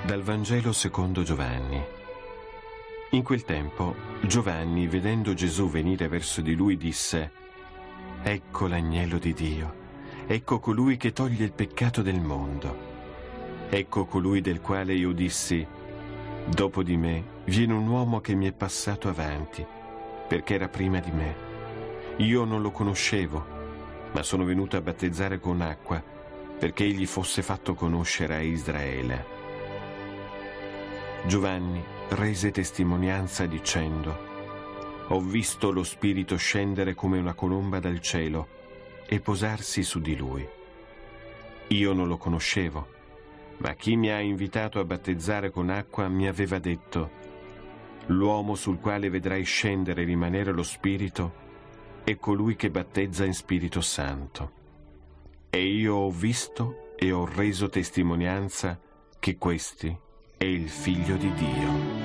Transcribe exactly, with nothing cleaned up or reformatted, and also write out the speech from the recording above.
Dal Vangelo secondo Giovanni. In quel tempo Giovanni, vedendo Gesù venire verso di lui, disse: «Ecco l'agnello di Dio, ecco colui che toglie il peccato del mondo. Ecco colui del quale io dissi: dopo di me viene un uomo che mi è passato avanti, perché era prima di me. Io non lo conoscevo, ma sono venuto a battezzare con acqua, perché egli fosse fatto conoscere a Israele». Giovanni rese testimonianza dicendo: «Ho visto lo Spirito scendere come una colomba dal cielo e posarsi su di lui. Io non lo conoscevo, ma chi mi ha invitato a battezzare con acqua mi aveva detto: l'uomo sul quale vedrai scendere e rimanere lo Spirito è colui che battezza in Spirito Santo. E io ho visto e ho reso testimonianza che questi è il Figlio di Dio».